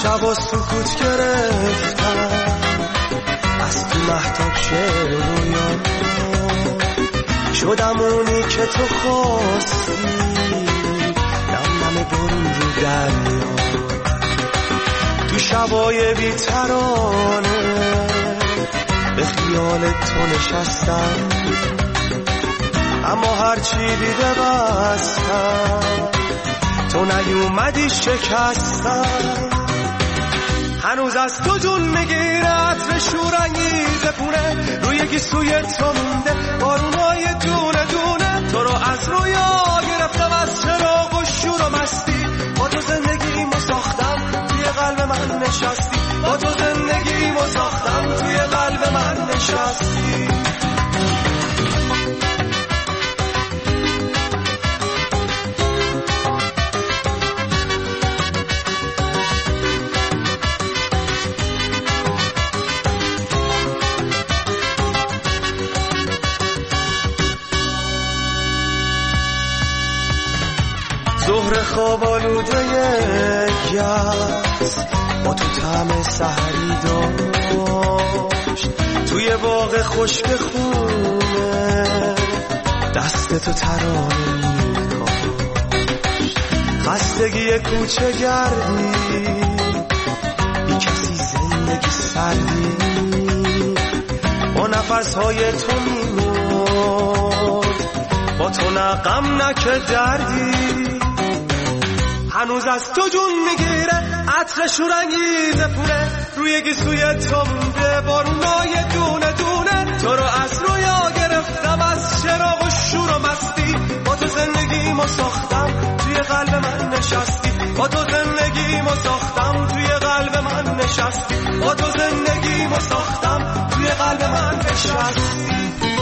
شبا سکوت گرفتم، از تو مهتاب شعر رویا شدم اونی که تو خواستی، نم نم برون رو دریا، تو شبای بی‌ترانه به خیال تو نشستم، اما هرچی دیده بستم، تو نیومدی شکستم. هنوز از تو جون میگیره عطر شورانگیز پونه، روی گیسوی تو مونده بارونای دونه دونه، تو رو از رویا گرفتم، از چراغ و شور و مستی، با تو زندگیمو ساختم، توی قلب من نشستی، با تو زندگیمو ساختم، توی قلب من نشستی. ظهر خواب آلوده یز با تو طعم سحری داشت، توی باغ خشک خونه دست تو ترانه می‌کاشت، خستگی کوچه گردی بی کسی زندگی سردی، با نفسهای تو میمرد، با تو نه غم نه که دردی. هنوز از تو جون میگیره عطر شورانگیز پونه، روی گیسوی تو مونده بارونای دونه دونه، تو رو از رویا گرفتم، از چراغ و شور و مستی، با تو زندگیمو ساختم، توی قلب من نشستی، با تو زندگیمو ساختم، توی قلب من نشستی، با تو زندگیمو ساختم، توی قلب من نشستی.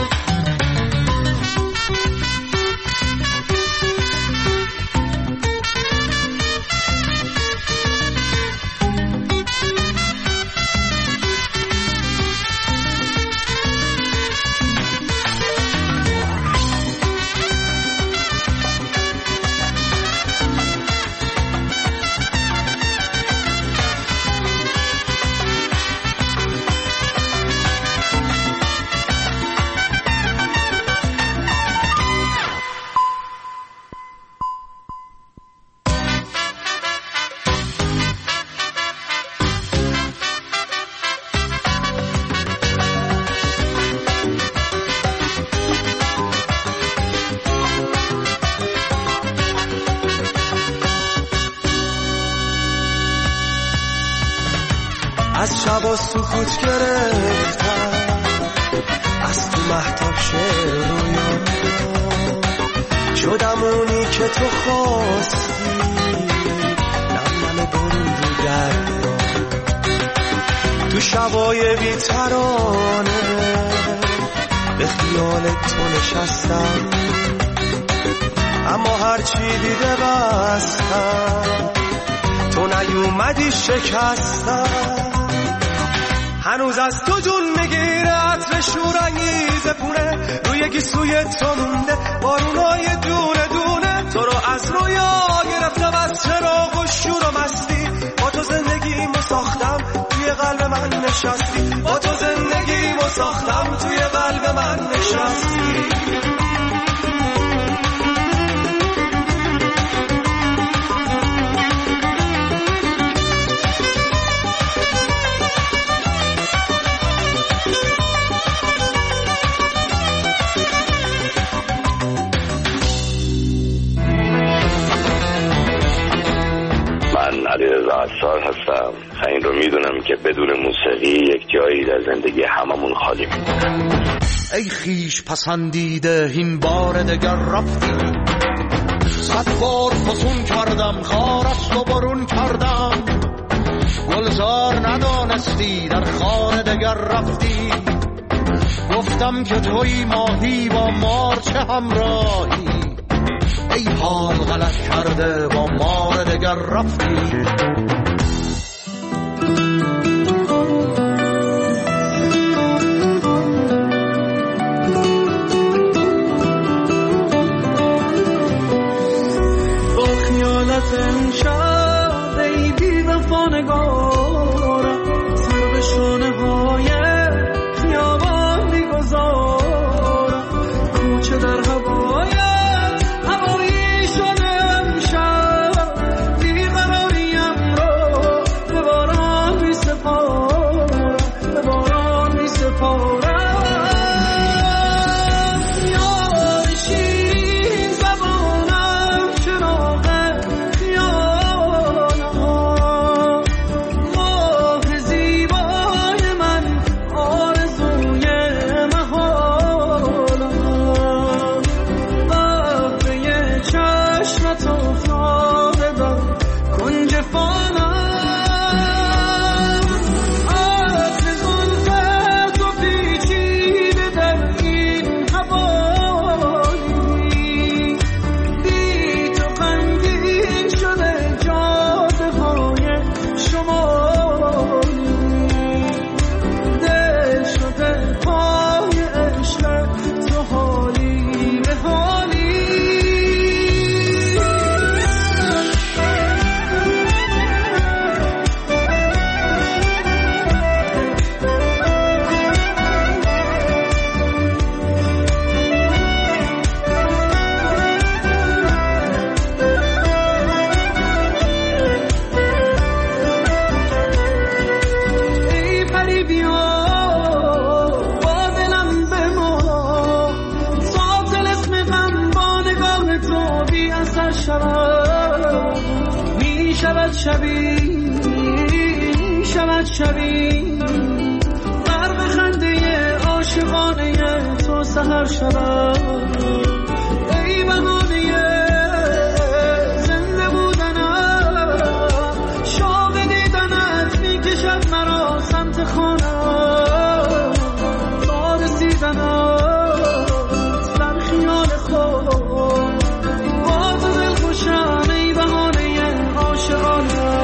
از شبا سکوت گرفتم، از تو مهتاب شعر رویا شدم اونی که تو خواستی، نم نم برون رو دریا، تو شبای بی‌ترانه به خیال تو نشستم، اما هرچی دیده بستم، تو نیومدی شکستم. هنوز از تو جون میگیره عطر شورانگیز پونه، روی گیسوی تو مونده بارونای دونه دونه، تو رو از رویا گرفتم، از چراغ و شور و مستی، با تو زندگیمو ساختم، توی قلب من نشستی، با تو زندگیمو ساختم، توی قلب من نشستی. علیرضا عطار هستم. این رو میدونم که بدون موسیقی یک جایی در زندگی هممون خالی میمونه. ای خیش پسندیده این بار دگر رفتی، 100 بار فسون کردم خارست و برون کردم، گلزار ندانستی در خار دگر رفتی، گفتم که توی ماهی با مار چه همراهی، ای حال غلط کرده با مار دگر رفتی. با خیالت امشب ای بی وفا نگاه شبی غرق خنده عاشقانه تو سحر شود ای بهانه زنده بودنم شوق دیدنت میکشد مرا سمت خانه تا رسیدنم در خیال خود با تو دل خوشم ای بهانه عاشقانه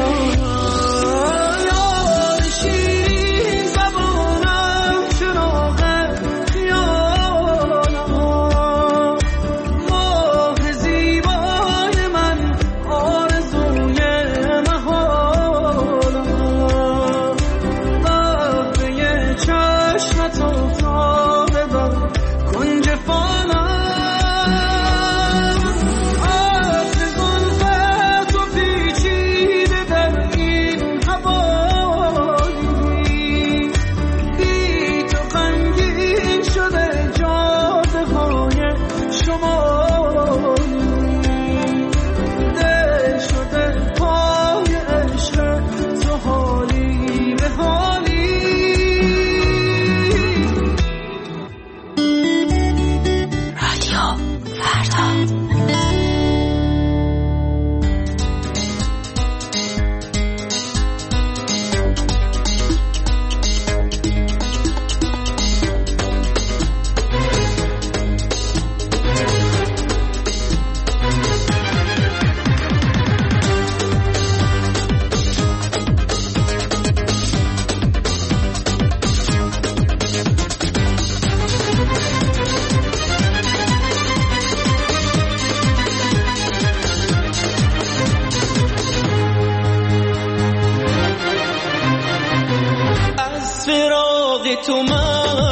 تو من